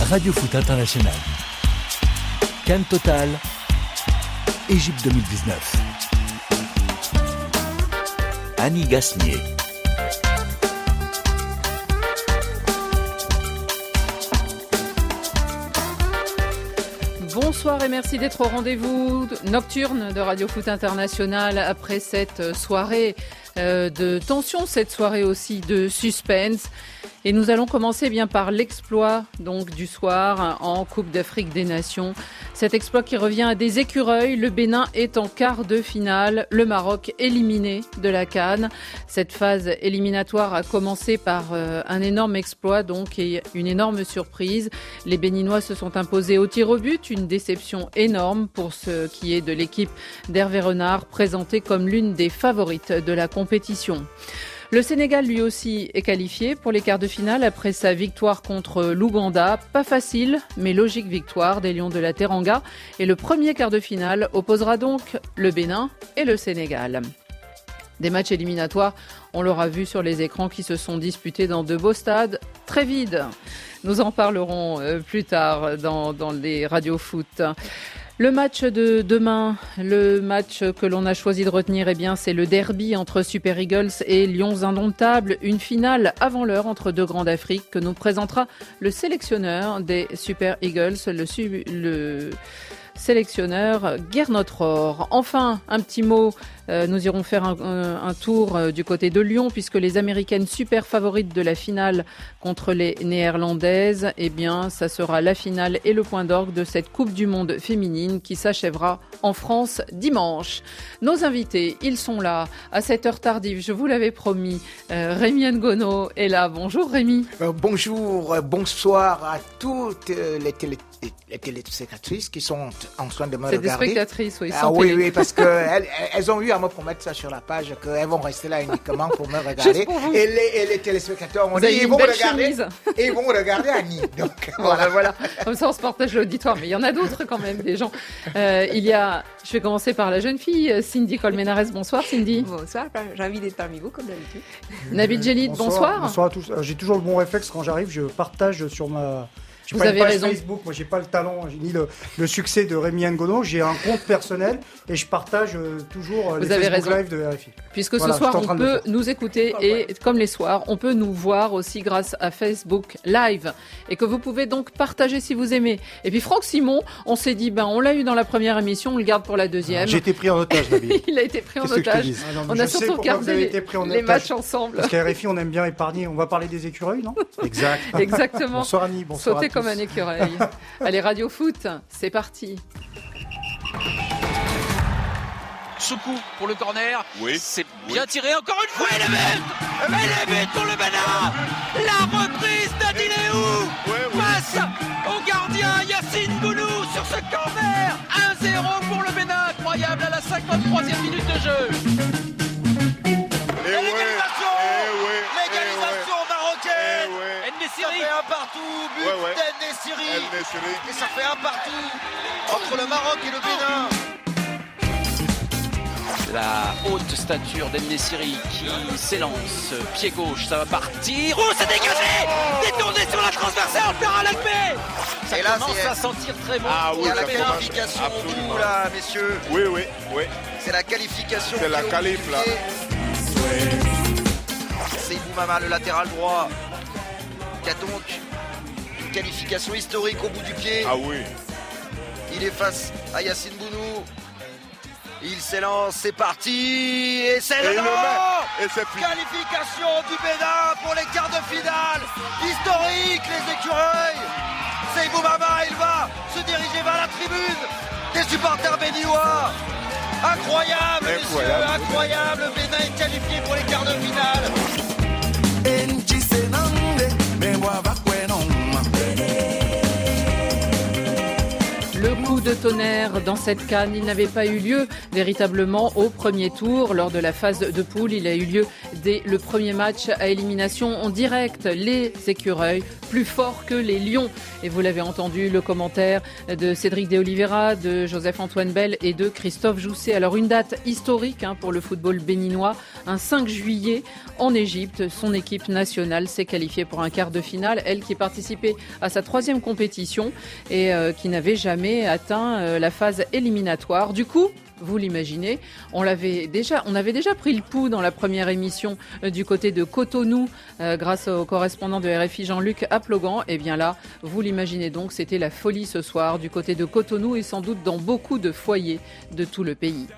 Radio Foot International. CAN Total, Égypte 2019. Annie Gasnier. Bonsoir et merci d'être au rendez-vous nocturne de Radio Foot International après cette soirée de tension, cette soirée aussi de suspense. Et nous allons commencer bien par l'exploit donc du soir en Coupe d'Afrique des Nations. Cet exploit qui revient à des écureuils. Le Bénin est en quart de finale. Le Maroc éliminé de la CAN. Cette phase éliminatoire a commencé par un énorme exploit donc et une énorme surprise. Les Béninois se sont imposés au tir au but. Une déception énorme pour ce qui est de l'équipe d'Hervé Renard, présentée comme l'une des favorites de la compétition. Le Sénégal, lui aussi, est qualifié pour les quarts de finale après sa victoire contre l'Ouganda. Pas facile, mais logique victoire des Lions de la Teranga. Et le premier quart de finale opposera donc le Bénin et le Sénégal. Des matchs éliminatoires, on l'aura vu sur les écrans, qui se sont disputés dans de beaux stades très vides. Nous en parlerons plus tard dans les radios foot. Le match de demain, le match que l'on a choisi de retenir, c'est le derby entre Super Eagles et Lions Indomptables. Une finale avant l'heure entre deux grands d'Afrique que nous présentera le sélectionneur des Super Eagles, le sélectionneur Gernot Rohr. Enfin, un petit mot, nous irons faire un tour du côté de Lyon puisque les Américaines super favorites de la finale contre les Néerlandaises, ça sera la finale et le point d'orgue de cette Coupe du Monde féminine qui s'achèvera en France dimanche. Nos invités, ils sont là à cette heure tardive, je vous l'avais promis. Rémi Ngono est là. Bonjour Rémi. Bonjour, bonsoir à toutes les téléspectatrices qui sont en train de me regarder. C'est des spectatrices, oui. Oui, parce qu'elles ont eu à me promettre ça sur la page, qu'elles vont rester là uniquement pour me regarder. Et les téléspectateurs m'ont dit, ils vont regarder Annie. Donc, voilà. Comme ça, on se partage l'auditoire. Mais il y en a d'autres quand même, des gens. Je vais commencer par la jeune fille, Cindy Colmenares. Bonsoir, Cindy. Bonsoir, j'ai envie d'être parmi vous, comme d'habitude. Nabil Djellit, bonsoir. Bonsoir à tous. J'ai toujours le bon réflexe quand j'arrive, je partage sur ma... Vous avez raison. Facebook, moi j'ai pas le talent, ni le succès de Rémi Ngono, j'ai un compte personnel et je partage toujours les Facebook Live de RFI. Puisque ce soir on peut nous écouter et comme les soirs, on peut nous voir aussi grâce à Facebook Live et que vous pouvez donc partager si vous aimez. Et puis Franck Simon, on s'est dit on l'a eu dans la première émission, on le garde pour la deuxième. J'ai été pris en otage, David. Il a été pris en otage. On a surtout regardé les matchs ensemble. Parce qu'à RFI on aime bien épargner, on va parler des écureuils, non? Exact. Exactement. Bonsoir Annie, bonsoir à tous. Comme un écureuil. Allez, Radio Foot, c'est parti. Soukou pour le corner. Oui. C'est bien tiré encore une fois. Et le but pour le Bénin. La reprise d'Adileou. Face au gardien Yacine Bounou sur ce corner. 1-0 pour le Bénin. Incroyable à la 53e minute de jeu. L'égalisation marocaine. Ça fait un partout, but d'En-Nesyri. Et ça fait un partout entre le Maroc et le Bénin. La haute stature d'En-Nesyri qui s'élance, pied gauche, ça va partir. Oh, c'est dégagé. Détourné sur la transversale par Alakbé. Ça commence à sentir très bon. Il y a la qualification au bout là, messieurs. Oui. C'est la qualification. C'est la qualif là. C'est Boumama, le latéral droit. Il y a donc une qualification historique au bout du pied. Ah oui. Il est face à Yacine Bounou. Il s'élance, c'est parti. Et c'est le qualification du Bénin pour les quarts de finale. Historique, les écureuils. C'est Boumama, il va se diriger vers la tribune des supporters béninois. Incroyable, messieurs, incroyable. Le Bénin est qualifié pour les quarts de finale. Le coup de tonnerre dans cette CAN, il n'avait pas eu lieu véritablement au premier tour. Lors de la phase de poule, il a eu lieu dès le premier match à élimination en direct. Les écureuils plus fort que les Lions. Et vous l'avez entendu, le commentaire de Cédric de Oliveira, de Joseph-Antoine Bell et de Christophe Jousset. Alors une date historique pour le football béninois. Un 5 juillet en Égypte, son équipe nationale s'est qualifiée pour un quart de finale. Elle qui participait à sa 3e compétition et qui n'avait jamais atteint la phase éliminatoire. Du coup, vous l'imaginez, on avait déjà pris le pouls dans la première émission du côté de Cotonou grâce au correspondant de RFI Jean-Luc Aplogan. Et bien là, vous l'imaginez donc, c'était la folie ce soir du côté de Cotonou et sans doute dans beaucoup de foyers de tout le pays.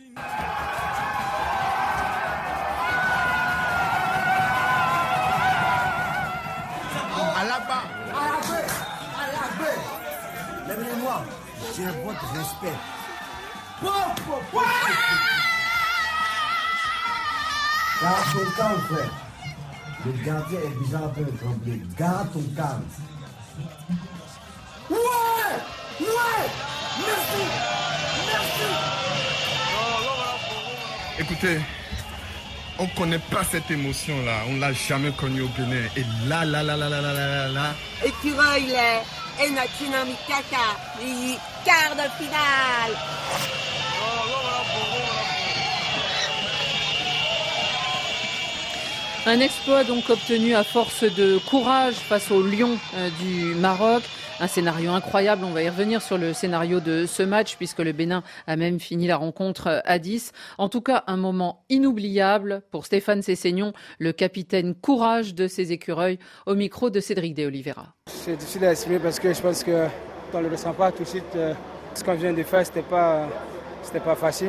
Lèvez-moi, j'ai votre respect. Garde ton calme, frère. Le gardien est déjà en train de trembler. Garde ton calme. Ouais! Merci! Écoutez, on ne connaît pas cette émotion-là. On ne l'a jamais connue au Bénin. Et là. Écureuil, et Natina Mikaka, les quarts de finale. Un exploit donc obtenu à force de courage face aux Lions du Maroc. Un scénario incroyable, on va y revenir sur le scénario de ce match puisque le Bénin a même fini la rencontre à 10. En tout cas, un moment inoubliable pour Stéphane Sessegnon, le capitaine courage de ses écureuils, au micro de Cédric de Oliveira. C'est difficile à estimer parce que je pense qu'on ne le ressent pas tout de suite. Ce qu'on vient de faire, c'était pas facile.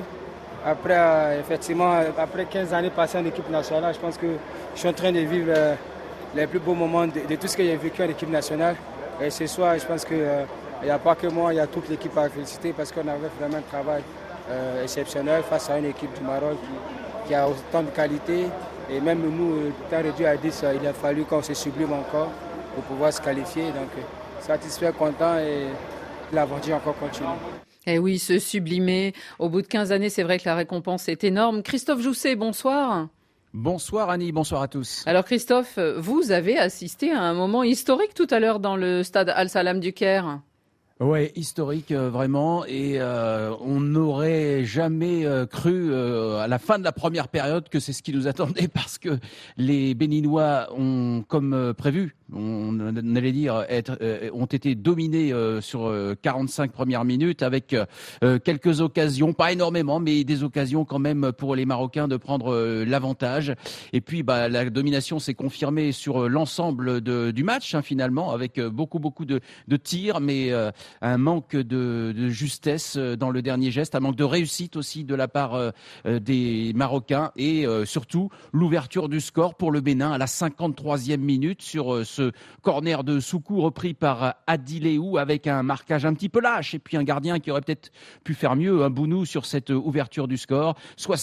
Après, effectivement, après 15 années passées en équipe nationale, je pense que je suis en train de vivre les plus beaux moments de tout ce que j'ai vécu en équipe nationale. Et ce soir, je pense qu'il n'y a pas que moi, il y a toute l'équipe à féliciter parce qu'on avait vraiment un travail exceptionnel face à une équipe du Maroc qui a autant de qualité. Et même nous, temps réduit à 10, il a fallu qu'on se sublime encore pour pouvoir se qualifier. Donc, satisfait, content et l'aventure encore continue. Eh oui, se sublimer. Au bout de 15 années, c'est vrai que la récompense est énorme. Christophe Jousset, bonsoir. Bonsoir Annie, bonsoir à tous. Alors Christophe, vous avez assisté à un moment historique tout à l'heure dans le stade Al-Salam du Caire. Ouais, historique vraiment, et on n'aurait jamais cru à la fin de la première période que c'est ce qui nous attendait parce que les Béninois ont, comme prévu, on allait dire, ont été dominés sur 45 premières minutes avec quelques occasions, pas énormément, mais des occasions quand même pour les Marocains de prendre l'avantage. Et puis la domination s'est confirmée sur l'ensemble du match finalement, avec beaucoup de tirs, mais un manque de justesse dans le dernier geste, un manque de réussite aussi de la part des Marocains et surtout l'ouverture du score pour le Bénin à la 53e minute sur ce corner de Soukou repris par Adileou avec un marquage un petit peu lâche et puis un gardien qui aurait peut-être pu faire mieux, un Bounou sur cette ouverture du score.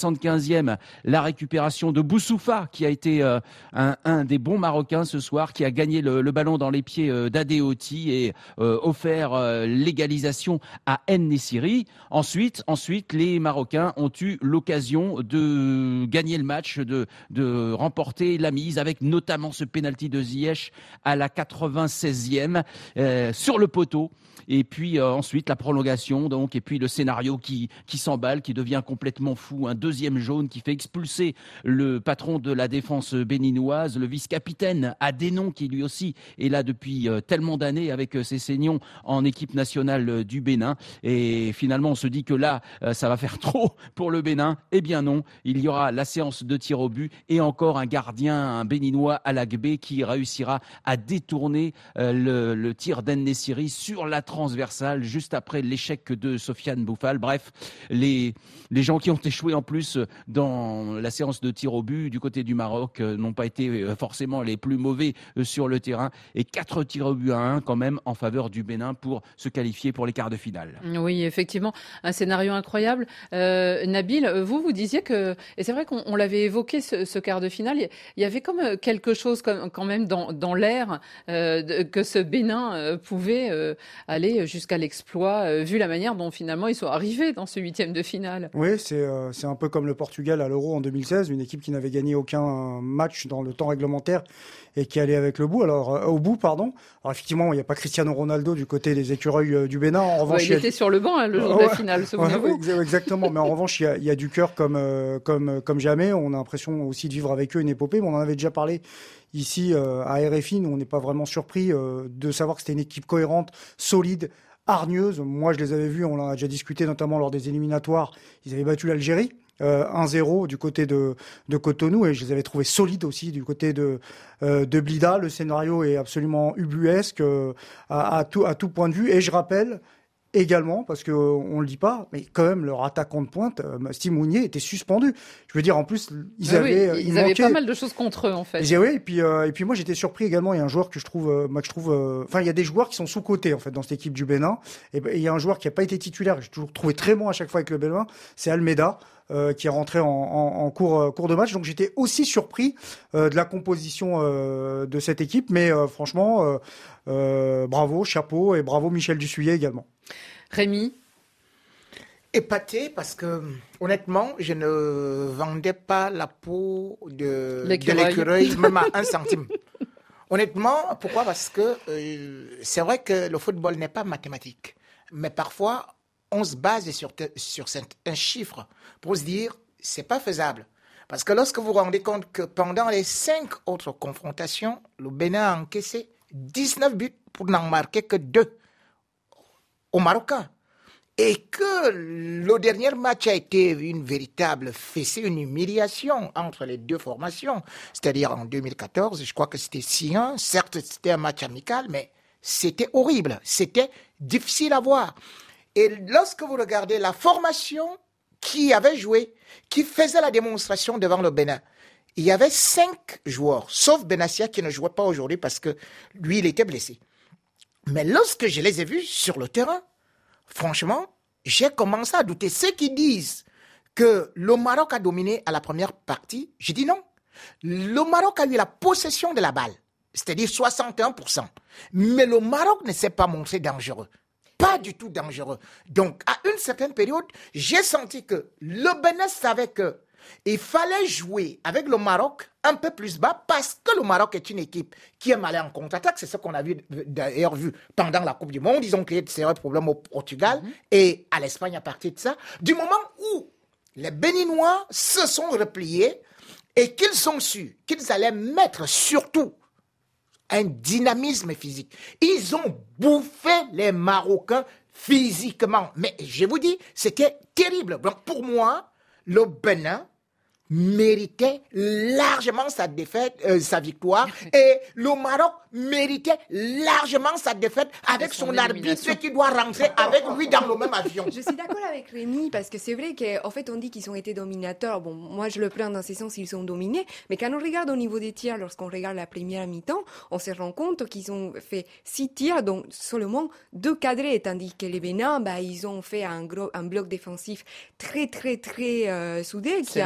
75e, la récupération de Boussoufa qui a été un des bons Marocains ce soir, qui a gagné le ballon dans les pieds d'Adeoti et offert l'égalisation à En-Nesyri. Ensuite, les Marocains ont eu l'occasion de gagner le match, de remporter la mise avec notamment ce pénalty de Ziyech à la 96e sur le poteau. Et puis ensuite la prolongation, donc, et puis le scénario qui s'emballe, qui devient complètement fou. Un deuxième jaune qui fait expulser le patron de la défense béninoise, le vice-capitaine Adénon, qui lui aussi est là depuis tellement d'années avec Sessegnon en équipe nationale du Bénin. Et finalement, on se dit que là, ça va faire trop pour le Bénin. Eh bien non, il y aura la séance de tir au but et encore un gardien, un béninois Alagbé, qui réussira à détourner le tir d'En-Nesyri sur la transversale juste après l'échec de Sofiane Boufal. Bref, les gens qui ont échoué en plus dans la séance de tir au but du côté du Maroc n'ont pas été forcément les plus mauvais sur le terrain, et 4 tirs au but à 1 quand même en faveur du Bénin pour se qualifier pour les quarts de finale. Oui, effectivement, un scénario incroyable. Nabil, vous disiez que, et c'est vrai qu'on l'avait évoqué ce quart de finale, il y avait comme quelque chose quand même dans l'air que ce Bénin pouvait aller jusqu'à l'exploit, vu la manière dont finalement ils sont arrivés dans ce 8e de finale. Oui, c'est un peu comme le Portugal à l'Euro en 2016, une équipe qui n'avait gagné aucun match dans le temps réglementaire et qui allait avec au bout. Alors effectivement, il n'y a pas Cristiano Ronaldo du côté des écureuils du Bénin. En revanche, il était sur le banc le jour de la finale, souvenez-vous. Exactement, mais en revanche, il y a du cœur comme jamais. On a l'impression aussi de vivre avec eux une épopée. Mais on en avait déjà parlé ici à RFI. Nous, on n'est pas vraiment surpris de savoir que c'était une équipe cohérente, solide, hargneuse. Moi, je les avais vus, on en a déjà discuté notamment lors des éliminatoires. Ils avaient battu l'Algérie 1-0 du côté de Cotonou et je les avais trouvés solides aussi du côté de Blida. Le scénario est absolument ubuesque à tout point de vue. Et je rappelle également, parce qu'on ne le dit pas, mais quand même leur attaquant de pointe, Steve Mounier, était suspendu. Je veux dire, en plus, ils avaient pas mal de choses contre eux, en fait. Et puis moi, j'étais surpris également. Il y a un joueur que je trouve, il y a des joueurs qui sont sous-cotés, en fait, dans cette équipe du Bénin. Et il y a un joueur qui n'a pas été titulaire, que j'ai toujours trouvé très bon à chaque fois avec le Bénin, c'est Almeida. Qui est rentré en cours de match. Donc j'étais aussi surpris de la composition de cette équipe. Mais franchement, bravo, chapeau, et bravo Michel Dussuyer également. Rémi? Épaté parce que, honnêtement, je ne vendais pas la peau de l'écureuil, même à 1 centime. Honnêtement, pourquoi? Parce que c'est vrai que le football n'est pas mathématique. Mais parfois, on se base sur un chiffre pour se dire c'est pas faisable. Parce que lorsque vous vous rendez compte que pendant les 5 autres confrontations, le Bénin a encaissé 19 buts pour n'en marquer que 2 aux Marocains. Et que le dernier match a été une véritable fessée, une humiliation entre les deux formations. C'est-à-dire en 2014, je crois que c'était 6-1. Certes, c'était un match amical, mais c'était horrible. C'était difficile à voir. Et lorsque vous regardez la formation qui avait joué, qui faisait la démonstration devant le Bénin, il y avait 5 joueurs, sauf Benassia qui ne jouait pas aujourd'hui parce que lui, il était blessé. Mais lorsque je les ai vus sur le terrain, franchement, j'ai commencé à douter. Ceux qui disent que le Maroc a dominé à la première partie, j'ai dit non. Le Maroc a eu la possession de la balle, c'est-à-dire 61%. Mais le Maroc ne s'est pas montré dangereux. Pas du tout dangereux. Donc, à une certaine période, j'ai senti que le Bénin savait qu'il fallait jouer avec le Maroc un peu plus bas parce que le Maroc est une équipe qui aime aller en contre-attaque. C'est ce qu'on a d'ailleurs vu pendant la Coupe du Monde. Ils ont créé de sérieux problèmes au Portugal et à l'Espagne à partir de ça. Du moment où les Béninois se sont repliés et qu'ils ont su qu'ils allaient mettre surtout un dynamisme physique. Ils ont bouffé les Marocains physiquement. Mais je vous dis, c'était terrible. Donc pour moi, le Bénin méritait largement sa victoire et le Maroc méritait largement sa défaite avec son arbitre qui doit rentrer avec lui dans le même avion. Je suis d'accord avec Rémi parce que c'est vrai qu'en fait on dit qu'ils ont été dominateurs. Bon, moi je le prends dans ce sens, ils ont dominé, mais quand on regarde au niveau des tirs, lorsqu'on regarde la première mi-temps, on se rend compte qu'ils ont fait 6 tirs, donc seulement 2 cadrés, tandis que les Bénin, ils ont fait un bloc défensif très soudé qui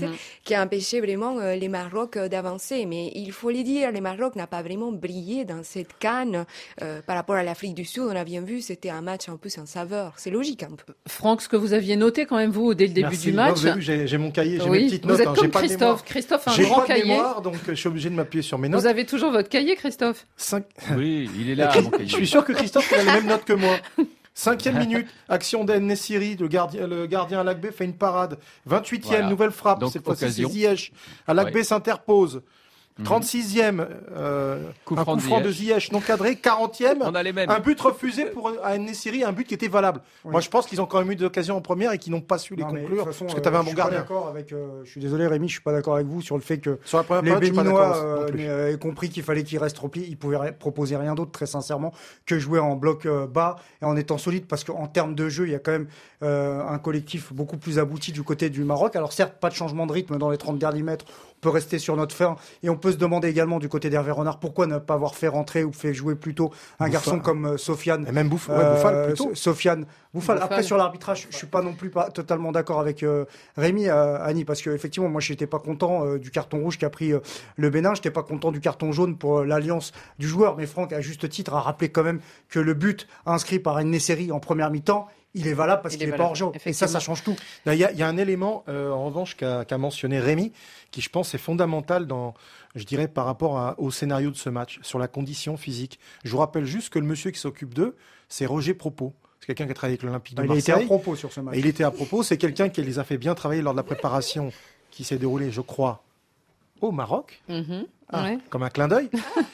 a empêché vraiment les Maroc d'avancer. Mais il faut le dire, les Maroc n'a pas vraiment brillé dans cette CAN par rapport à l'Afrique du Sud. On a bien vu, c'était un match un peu sans saveur. C'est logique un peu. Franck, ce que vous aviez noté quand même vous dès le début du match. Non, vous avez vu, j'ai mon cahier, j'ai mes petites vous notes. Vous êtes comme Christophe. Christophe a un grand cahier. J'ai pas de mémoire, donc je suis obligé de m'appuyer sur mes notes. Vous avez toujours votre cahier, Christophe? Oui, il est là, mon cahier. Je suis sûr que Christophe a les mêmes notes que moi. 5e minute, action d'En-Nesyri, le gardien Alagbé fait une parade. 28e, nouvelle frappe, donc, cette fois-ci c'est Ziyech. Alagbé s'interpose. 36e, coup franc de Ziyech non cadré. 40e, on a les mêmes. Un but refusé pour En-Nesyri, un but qui était valable. Oui. Moi je pense qu'ils ont quand même eu des occasions en première et qu'ils n'ont pas su les conclure. Façon, parce que tu avais un bon gardien. Je suis désolé Rémi, je suis pas d'accord avec vous sur le fait que les Béninois aient compris qu'il fallait qu'ils restent repliés. Ils pouvaient proposer rien d'autre très sincèrement que jouer en bloc bas et en étant solide parce qu'en termes de jeu, il y a quand même un collectif beaucoup plus abouti du côté du Maroc. Alors certes, pas de changement de rythme dans les 30 derniers mètres. On peut rester sur notre fin et on peut peut se demander également du côté d'Hervé Renard pourquoi ne pas avoir fait rentrer ou fait jouer plutôt un garçon comme Sofiane. Et même Bouffal plutôt. Sofiane Bouffal. Après, sur l'arbitrage, je suis pas non plus totalement d'accord avec Rémi, Annie, parce que effectivement, moi, je n'étais pas content du carton rouge qu'a pris le Bénin. Je n'étais pas content du carton jaune pour l'alliance du joueur. Mais Franck, à juste titre, a rappelé quand même que le but inscrit par En-Nesyri en première mi-temps, il est valable parce qu'il n'est pas hors jeu. Et ça change tout. Il y a un élément, en revanche, qu'a mentionné Rémi, qui je pense est fondamental je dirais, par rapport au scénario de ce match, sur la condition physique. Je vous rappelle juste que le monsieur qui s'occupe d'eux, c'est Roger Propos. C'est quelqu'un qui a travaillé avec l'Olympique de Marseille. Il était à propos sur ce match. Et il était à propos. C'est quelqu'un qui les a fait bien travailler lors de la préparation qui s'est déroulée, je crois, au Maroc. Ouais. Comme un clin d'œil.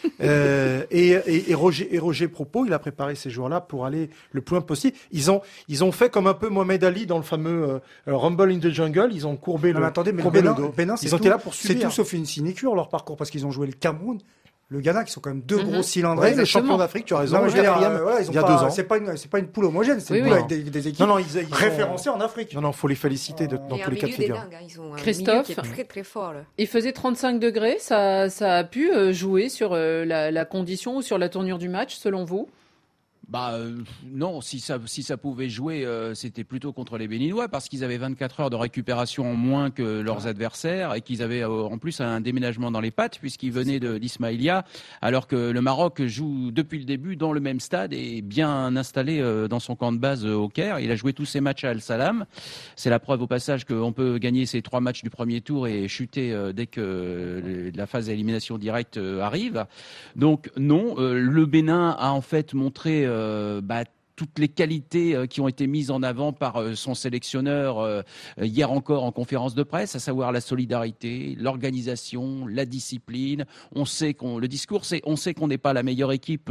Et Roger Propos, il a préparé ces joueurs-là pour aller le plus loin possible. Ils ont fait comme un peu Mohamed Ali dans le fameux Rumble in the Jungle. Ils ont courbé le dos. Bénin, ils ont été là pour subir. C'est tout sauf une sinécure leur parcours parce qu'ils ont joué le Cameroun. Le Ghana, qui sont quand même deux gros cylindres. Oui, les champions d'Afrique, tu as raison. Il y a 2 ans. C'est pas une poule homogène, c'est une poule avec des équipes référencées en Afrique. Non, faut les féliciter dans tous les cas de figure. Christophe, qui est très très fort. Là. Il faisait 35 degrés, ça a pu jouer sur la condition ou sur la tournure du match, selon vous ? Non, si ça pouvait jouer, c'était plutôt contre les Béninois parce qu'ils avaient 24 heures de récupération en moins que leurs adversaires et qu'ils avaient en plus un déménagement dans les pattes puisqu'ils venaient d'Ismaïlia, alors que le Maroc joue depuis le début dans le même stade et bien installé dans son camp de base au Caire. Il a joué tous ses matchs à Al Salam. C'est la preuve au passage qu'on peut gagner ces 3 matchs du premier tour et chuter dès que la phase d'élimination directe arrive. Donc non, le Bénin a en fait montré toutes les qualités qui ont été mises en avant par son sélectionneur hier encore en conférence de presse, à savoir la solidarité, l'organisation, la discipline. On sait qu'on n'est pas la meilleure équipe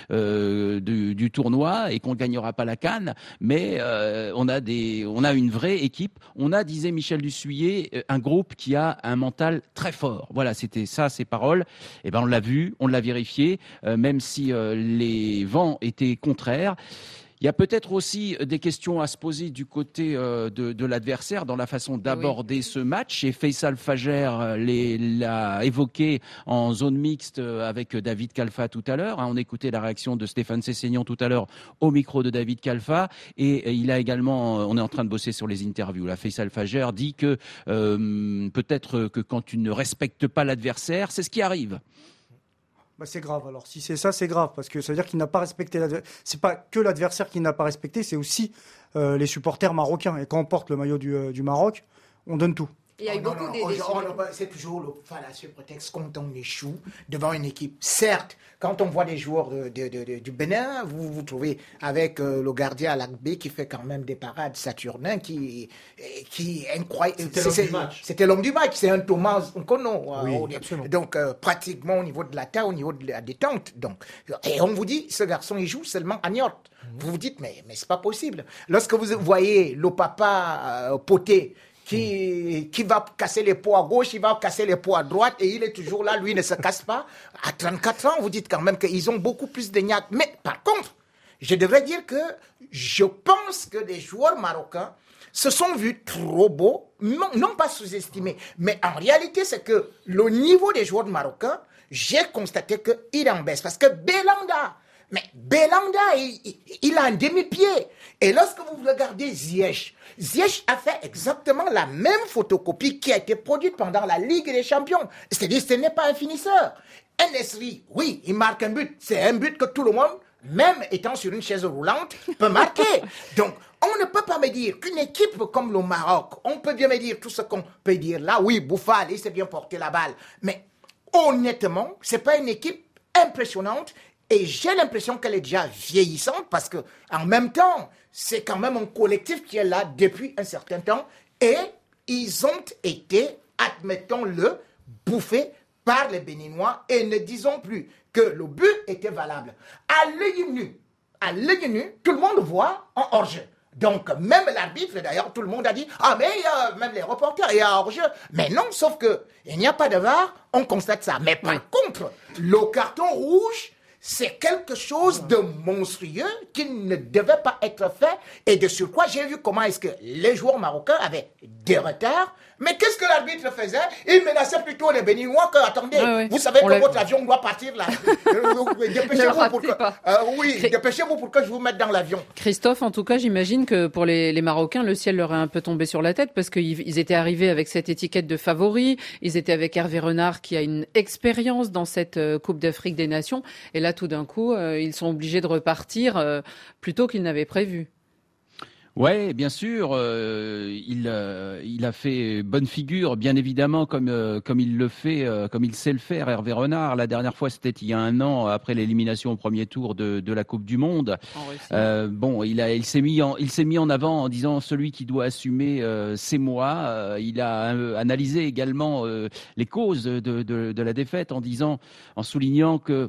du tournoi et qu'on ne gagnera pas la CAN, mais on a une vraie équipe. On a, disait Michel Dussuyer, un groupe qui a un mental très fort. Voilà, c'était ça ses paroles. Et on l'a vu, on l'a vérifié, même si les vents étaient contraires. Il y a peut-être aussi des questions à se poser du côté de l'adversaire dans la façon d'aborder ce match. Et Faisal Fajer l'a évoqué en zone mixte avec David Khalfa tout à l'heure. On écoutait la réaction de Stéphane Sessegnon tout à l'heure au micro de David Khalfa. Et il a également, on est en train de bosser sur les interviews. Là, Faisal Fajer dit que peut-être que quand tu ne respectes pas l'adversaire, c'est ce qui arrive. C'est grave. Alors, si c'est ça, c'est grave parce que ça veut dire qu'il n'a pas respecté l'adversaire. C'est pas que l'adversaire qui n'a pas respecté, c'est aussi les supporters marocains. Et quand on porte le maillot du Maroc, on donne tout. Il y a eu beaucoup c'est toujours le fallacieux prétexte quand on échoue devant une équipe. Certes, quand on voit des joueurs du Bénin, vous trouvez avec le gardien Alakbé qui fait quand même des parades saturnin qui est incroyable. C'était l'homme du match. C'est un Thomas Nkono. Donc, pratiquement au niveau de la taille, au niveau de la détente. Donc, et on vous dit, ce garçon, il joue seulement à Niort. Vous vous dites, mais c'est pas possible. Lorsque vous voyez le papa Poté, qui va casser les pots à gauche, il va casser les pots à droite et il est toujours là, lui ne se casse pas. À 34 ans, vous dites quand même qu'ils ont beaucoup plus de gnaques. Mais par contre, je devrais dire que je pense que les joueurs marocains se sont vus trop beaux, non pas sous-estimés, mais en réalité, c'est que le niveau des joueurs marocains, j'ai constaté qu'il en baisse. Parce que Belanda, il a un demi-pied. Et lorsque vous regardez Ziyech a fait exactement la même photocopie qui a été produite pendant la Ligue des Champions. C'est-à-dire, ce n'est pas un finisseur. En-Nesyri, oui, il marque un but. C'est un but que tout le monde, même étant sur une chaise roulante, peut marquer. Donc, on ne peut pas me dire qu'une équipe comme le Maroc, on peut bien me dire tout ce qu'on peut dire là. Oui, Bouffal, il s'est bien porté la balle. Mais honnêtement, c'est pas une équipe impressionnante. Et j'ai l'impression qu'elle est déjà vieillissante parce que, en même temps, c'est quand même un collectif qui est là depuis un certain temps et ils ont été, admettons-le, bouffés par les Béninois et ne disons plus que le but était valable. À l'œil nu, tout le monde voit en hors-jeu. Donc, même l'arbitre, d'ailleurs, tout le monde a dit « Ah, mais même les reporters, il y a hors-jeu. » Mais non, sauf qu'il n'y a pas de VAR, on constate ça. Mais par contre, le carton rouge, c'est quelque chose de monstrueux qui ne devait pas être fait. Et de surcroît, j'ai vu comment est-ce que les joueurs marocains avaient des retards, Mais qu'est-ce que l'arbitre faisait? Il menaçait plutôt les Béninois que, attendez, vous savez que votre avion doit partir là. Dépêchez-vous pour que je vous mette dans l'avion. Christophe, en tout cas, j'imagine que pour les Marocains, le ciel leur est un peu tombé sur la tête parce qu'ils étaient arrivés avec cette étiquette de favoris. Ils étaient avec Hervé Renard qui a une expérience dans cette Coupe d'Afrique des Nations. Et là, tout d'un coup, ils sont obligés de repartir plus tôt qu'ils n'avaient prévu. Ouais, bien sûr, il a fait bonne figure, bien évidemment, comme il le fait, comme il sait le faire, Hervé Renard. La dernière fois, c'était il y a 1 an, après l'élimination au premier tour de la Coupe du Monde. Il s'est mis en avant en disant celui qui doit assumer, c'est moi. Il a analysé également les causes de la défaite en soulignant que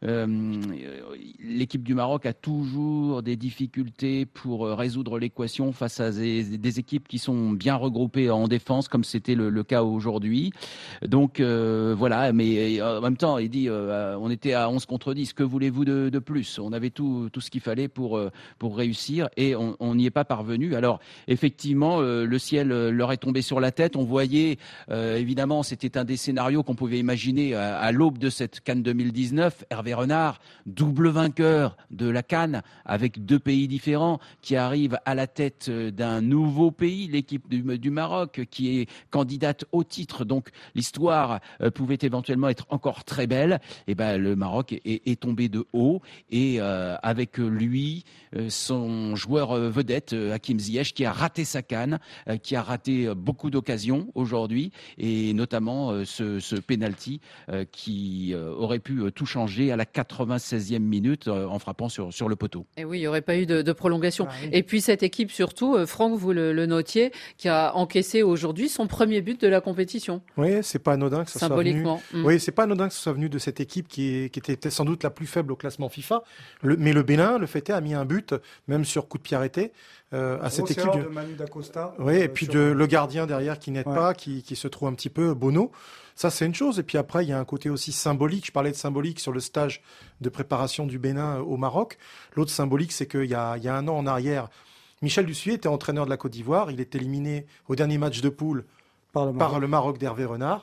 l'équipe du Maroc a toujours des difficultés pour résoudre l'équation face à des équipes qui sont bien regroupées en défense, comme c'était le cas aujourd'hui. Donc voilà, mais en même temps, il dit on était à 11 contre 10, que voulez-vous de plus? On avait tout ce qu'il fallait pour réussir et on n'y est pas parvenu. Alors effectivement, le ciel leur est tombé sur la tête. On voyait, évidemment, c'était un des scénarios qu'on pouvait imaginer à l'aube de cette CAN 2019. Hervé Renard, double vainqueur de la CAN avec 2 pays différents, qui arrive à la tête d'un nouveau pays, l'équipe du Maroc, qui est candidate au titre. Donc l'histoire pouvait éventuellement être encore très belle. Et ben le Maroc est tombé de haut et avec lui son joueur vedette Hakim Ziyech, qui a raté sa CAN, qui a raté beaucoup d'occasions aujourd'hui, et notamment ce penalty qui aurait pu tout changer à la 96e minute en frappant sur le poteau. Et oui, il n'y aurait pas eu de prolongation. Ah, oui. Et puis cette équipe surtout, Franck, vous le notiez, qui a encaissé aujourd'hui son premier but de la compétition. Oui, c'est pas anodin que ça soit venu. Oui, c'est pas anodin que ce soit venu de cette équipe qui était sans doute la plus faible au classement FIFA. Mais le Bénin, le fait est, a mis un but, même sur coup de pied arrêté, à cette équipe de Manu Dacosta. Oui, et puis le gardien derrière qui n'aide pas, qui se trouve un petit peu Bono. Ça, c'est une chose. Et puis après, il y a un côté aussi symbolique. Je parlais de symbolique sur le stage de préparation du Bénin au Maroc. L'autre symbolique, c'est qu'il y a 1 an en arrière, Michel Dussuyer était entraîneur de la Côte d'Ivoire. Il est éliminé au dernier match de poule par le Maroc d'Hervé Renard.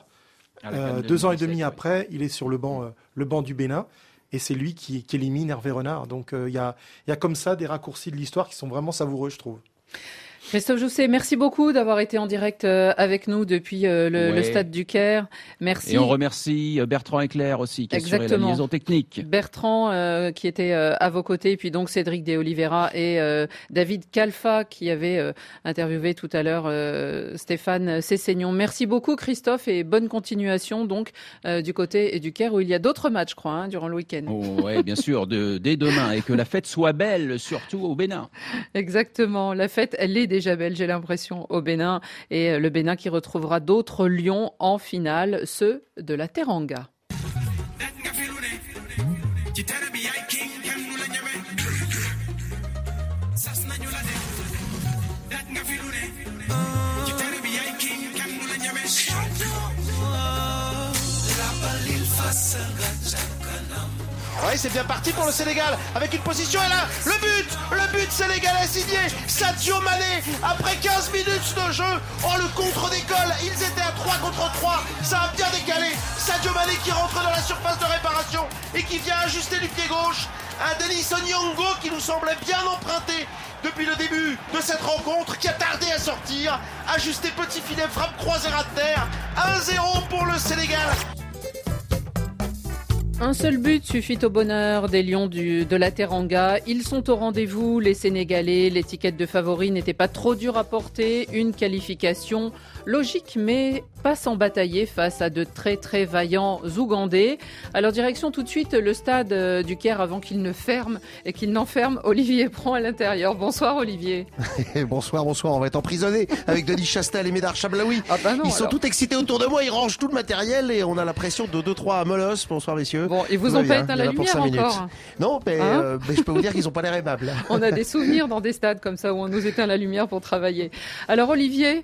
2 ans et demi après, il est sur le banc du Bénin. Et c'est lui qui élimine Hervé Renard. Donc il y a comme ça des raccourcis de l'histoire qui sont vraiment savoureux, je trouve. Christophe Jousset, merci beaucoup d'avoir été en direct avec nous depuis le stade du Caire. Merci. Et on remercie Bertrand Eclair aussi, qui assurait la liaison technique. Bertrand qui était à vos côtés, et puis donc Cédric De Oliveira et David Kalfa qui avait interviewé tout à l'heure Stéphane Cessignon. Merci beaucoup Christophe et bonne continuation donc du côté du Caire où il y a d'autres matchs, je crois, durant le week-end. Oui, bien sûr, dès demain, et que la fête soit belle, surtout au Bénin. Exactement, la fête, elle est déjà belle, j'ai l'impression, au Bénin. Et le Bénin qui retrouvera d'autres lions en finale, ceux de la Teranga. Oui, c'est bien parti pour le Sénégal, avec une position, et là, le but sénégalais signé Sadio Mané, après 15 minutes de jeu, le contre-décolle, ils étaient à 3 contre 3, ça a bien décalé, Sadio Mané qui rentre dans la surface de réparation, et qui vient ajuster du pied gauche, un Denis Onyongo qui nous semblait bien emprunté depuis le début de cette rencontre, qui a tardé à sortir, ajusté petit filet, frappe croisée à terre, 1-0 pour le Sénégal. Un seul but suffit au bonheur des Lions de la Teranga. Ils sont au rendez-vous, les Sénégalais. L'étiquette de favori n'était pas trop dure à porter. Une qualification logique, mais pas sans batailler face à de très très vaillants Ougandais. Alors direction tout de suite le stade du Caire avant qu'il ne ferme et qu'il n'enferme Olivier Prand à l'intérieur. Bonsoir Olivier. Bonsoir, on va être emprisonné avec Denis Chastel et Médard Chablaoui. Ils sont tout excités autour de moi, ils rangent tout le matériel et on a la pression de 2-3 molosses. Bonsoir messieurs. Bon, ils vous ont pas éteint la lumière encore? Non, mais je peux vous dire qu'ils n'ont pas l'air aimables. On a des souvenirs dans des stades comme ça où on nous éteint la lumière pour travailler. Alors Olivier,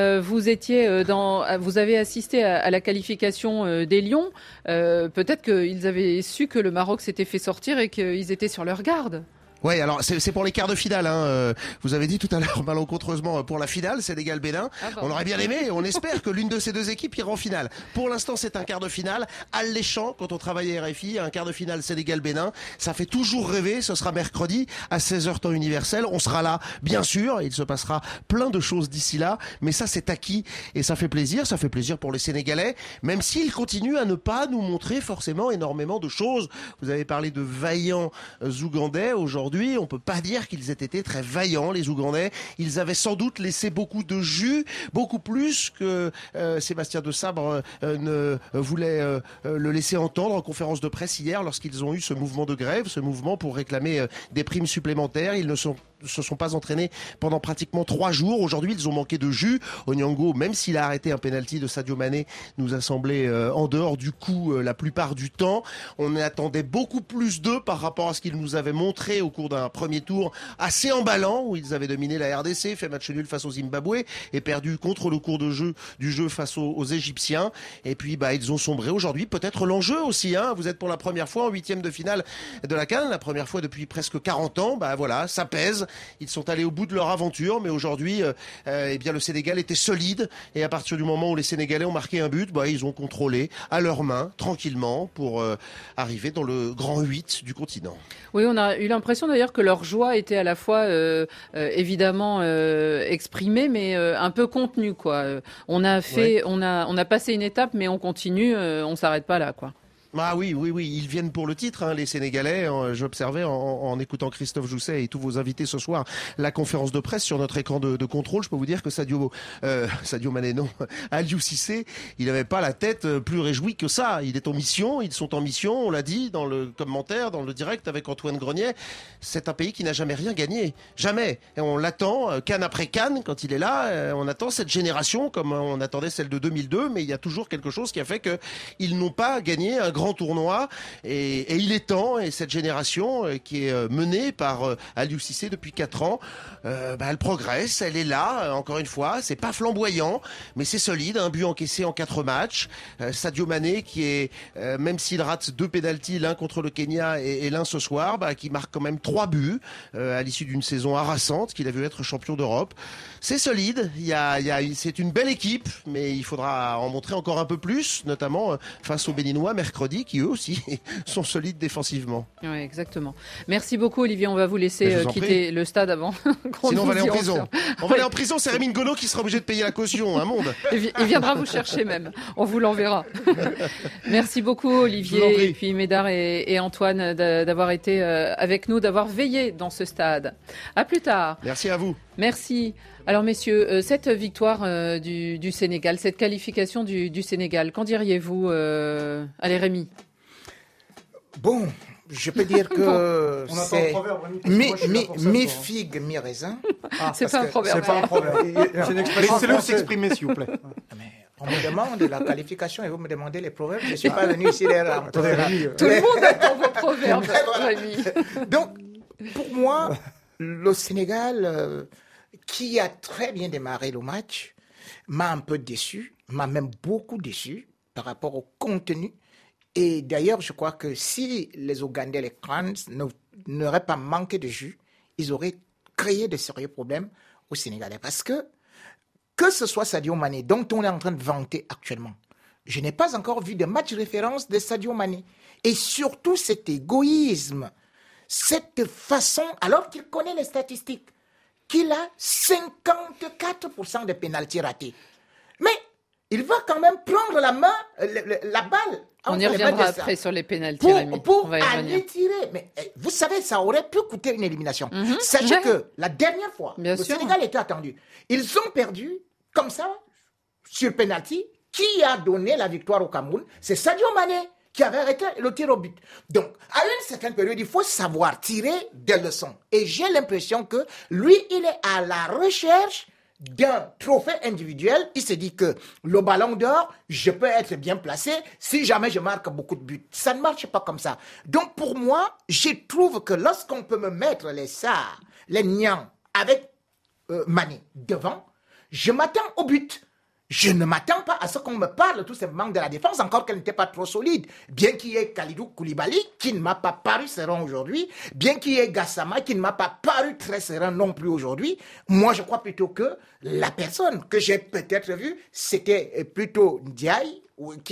vous avez assisté à la qualification des Lions. Peut-être qu'ils avaient su que le Maroc s'était fait sortir et qu'ils étaient sur leur garde. Ouais, alors c'est pour les quarts de finale. Vous avez dit tout à l'heure malencontreusement pour la finale, Sénégal-Bénin. On aurait bien aimé, on espère que l'une de ces deux équipes ira en finale. Pour l'instant, c'est un quart de finale alléchant quand on travaille à RFI. Un quart de finale Sénégal-Bénin, ça fait toujours rêver. Ce sera mercredi à 16h temps universel. On sera là, bien sûr. Il se passera plein de choses d'ici là, mais ça c'est acquis et ça fait plaisir. Ça fait plaisir pour les Sénégalais, même s'ils continuent à ne pas nous montrer forcément énormément de choses. Vous avez parlé de vaillants Ougandais aujourd'hui. On peut pas dire qu'ils aient été très vaillants, les Ougandais. Ils avaient sans doute laissé beaucoup de jus, beaucoup plus que Sébastien Desabre ne voulait le laisser entendre en conférence de presse hier lorsqu'ils ont eu ce mouvement de grève, ce mouvement pour réclamer des primes supplémentaires. Ils ne se sont pas entraînés pendant pratiquement 3 jours. Aujourd'hui, ils ont manqué de jus. Onyango, même s'il a arrêté un penalty de Sadio Mané, nous a semblé en dehors du coup la plupart du temps. On attendait beaucoup plus d'eux par rapport à ce qu'ils nous avaient montré au cours d'un premier tour assez emballant où ils avaient dominé la RDC, fait match nul face au Zimbabwe et perdu contre le cours de jeu du jeu face aux Égyptiens. Et puis ils ont sombré aujourd'hui. Peut-être l'enjeu aussi. Vous êtes pour la première fois en 8e de finale de la CAN, la première fois depuis presque 40 ans. Voilà, ça pèse. Ils sont allés au bout de leur aventure, mais aujourd'hui, le Sénégal était solide. Et à partir du moment où les Sénégalais ont marqué un but, ils ont contrôlé à leurs mains, tranquillement, pour arriver dans le grand 8 du continent. Oui, on a eu l'impression d'ailleurs que leur joie était à la fois évidemment exprimée, mais un peu contenue, quoi. On a passé une étape, mais on continue, on s'arrête pas là, quoi. Ah oui, ils viennent pour le titre, les Sénégalais. J'observais en écoutant Christophe Jousset et tous vos invités ce soir la conférence de presse sur notre écran de contrôle. Je peux vous dire que Sadio Mané, non, Aliou Cissé, il n'avait pas la tête plus réjouie que ça. Il est en mission, ils sont en mission, on l'a dit dans le commentaire, dans le direct avec Antoine Grenier. C'est un pays qui n'a jamais rien gagné, jamais. Et on l'attend, CAN après CAN, quand il est là, on attend cette génération comme on attendait celle de 2002, mais il y a toujours quelque chose qui a fait qu'ils n'ont pas gagné un grand tournoi et il est temps, et cette génération qui est menée par Aliou Cissé depuis 4 ans, elle progresse, elle est là, encore une fois, c'est pas flamboyant, mais c'est solide, un but encaissé en 4 matchs. Sadio Mané qui est, même s'il rate 2 pénaltys, l'un contre le Kenya et l'un ce soir, qui marque quand même 3 buts à l'issue d'une saison harassante qu'il a vu être champion d'Europe. C'est solide, c'est une belle équipe, mais il faudra en montrer encore un peu plus, notamment face aux Béninois mercredi, qui eux aussi sont solides défensivement. Oui, exactement. Merci beaucoup Olivier, on va vous laisser quitter le stade avant. Sinon on va aller en prison. On va aller en prison, c'est Rémi Ngono qui sera obligé de payer la caution, un monde. Il viendra vous chercher même, on vous l'enverra. Merci beaucoup Olivier, et puis Médard et Antoine d'avoir été avec nous, d'avoir veillé dans ce stade. À plus tard. Merci à vous. Merci. Alors messieurs, cette victoire du Sénégal, cette qualification du Sénégal, qu'en diriez-vous Allez Rémi. Bon, je peux dire que c'est mi-figue, mi-raisin. C'est pas un proverbe. C'est pas un proverbe. Laissez-le s'exprimer, s'il vous plaît. On me demande la qualification et vous me demandez les proverbes. Je ne suis pas venu ici les rames. Tout le monde attend vos proverbes, Rémi. Donc, pour moi, le Sénégal, qui a très bien démarré le match, m'a un peu déçu, m'a même beaucoup déçu par rapport au contenu. Et d'ailleurs, je crois que si les Ougandais, les Crans, n'auraient pas manqué de jus, ils auraient créé de sérieux problèmes aux Sénégalais. Parce que ce soit Sadio Mané, dont on est en train de vanter actuellement, je n'ai pas encore vu de match référence de Sadio Mané. Et surtout cet égoïsme, cette façon, alors qu'il connaît les statistiques, qu'il a 54% de pénaltys ratés. Mais il va quand même prendre la balle. On y reviendra après sur les pénaltys, pour aller tirer. Mais vous savez, ça aurait pu coûter une élimination. Sachez que la dernière fois, le Sénégal était attendu. Ils ont perdu, comme ça, sur pénalty. Qui a donné la victoire au Cameroun? C'est Sadio Mané qui avait arrêté le tir au but. Donc, à une certaine période, il faut savoir tirer des leçons. Et j'ai l'impression que lui, il est à la recherche d'un trophée individuel. Il se dit que le ballon d'or, je peux être bien placé si jamais je marque beaucoup de buts. Ça ne marche pas comme ça. Donc, pour moi, je trouve que lorsqu'on peut me mettre les Sarr, les Niang avec Mané devant, je m'attends au but. je ne m'attends pas à ce qu'on me parle tout simplement de la défense, encore qu'elle n'était pas trop solide. Bien qu'il y ait Kalidou Koulibaly, qui ne m'a pas paru serein aujourd'hui, bien qu'il y ait Gassama, qui ne m'a pas paru très serein non plus aujourd'hui, moi je crois plutôt que la personne que j'ai peut-être vue, c'était plutôt Ndiaye,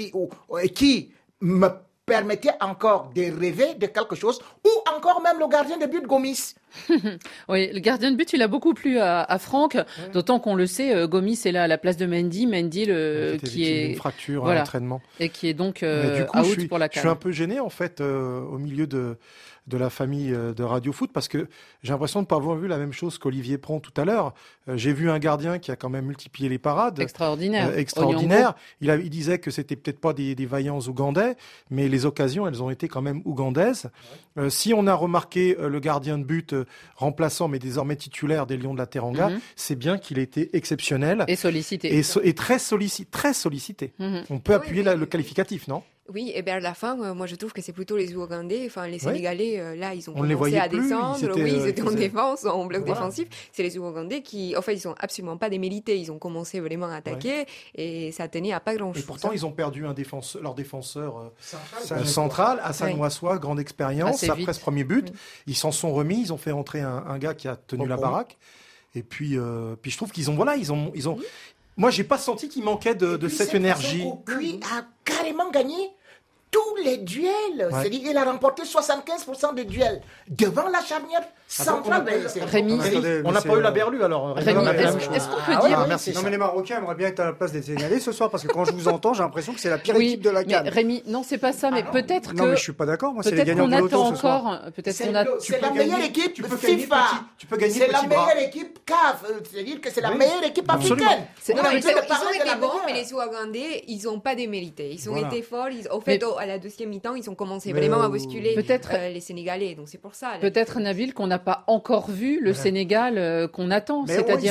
qui me permettait encore de rêver de quelque chose, ou encore même le gardien de but Gomis. Oui, le gardien de but, il a beaucoup plu à Franck, d'autant qu'on le sait, Gomis est là à la place de Mendy, qui est une fracture à l'entraînement et qui est donc du coup, out pour la CAN. Je suis un peu gêné en fait au milieu de la famille de Radio Foot parce que j'ai l'impression de ne pas avoir vu la même chose qu'Olivier Pron tout à l'heure. J'ai vu un gardien qui a quand même multiplié les parades. Extraordinaire. Il disait que c'était peut-être pas des vaillants Ougandais, mais les occasions, elles ont été quand même ougandaises. Si on a remarqué le gardien de but remplaçant, mais désormais titulaire des Lions de la Teranga, c'est bien qu'il était exceptionnel. Et sollicité. Et très sollicité. On peut appuyer le qualificatif, non ? Oui, et bien à la fin, moi je trouve que c'est plutôt les Ougandais, les Sénégalais, là ils ont commencé à descendre, ils étaient en défense, en bloc défensif. C'est les Ougandais qui, en fait, ils sont absolument pas démilités, ils ont commencé vraiment à attaquer et ça tenait à pas grand-chose. Et pourtant ils ont perdu leur défenseur central, Hassan Ouassoua, grande expérience, après ce premier but. Ils s'en sont remis, ils ont fait entrer un gars qui a tenu la baraque. Et puis je trouve qu'ils ont Moi, j'ai pas senti qu'il manquait de cette énergie. Lui a carrément gagné tous les duels. C'est-à-dire qu'il a remporté 75% des duels devant la charnière centrale. Rémi, on n'a pas eu la berlue alors. Rémi, est-ce qu'on peut dire... Merci. Non mais les Marocains aimeraient bien être à la place des Sénégalais ce soir parce que quand je vous entends, j'ai l'impression que c'est la pire équipe de la CAN. Mais Rémi, non, c'est pas ça, mais peut-être que... Non mais je suis pas d'accord, moi c'est les gagnants de l'auto ce soir. C'est la meilleure équipe FIFA. Tu peux gagner c'est la meilleure équipe CAF. C'est-à-dire que c'est la meilleure équipe africaine. Ils ont été bons, mais les Ougandais, ils n'ont pas démérité. Ils ont été forts. En fait, à la deuxième mi-temps, ils ont commencé vraiment à bousculer les Sénégalais. Donc c'est pour ça. Peut-être, Nabil, qu'on n'a pas encore vu le Sénégal qu'on attend. C'est-à-dire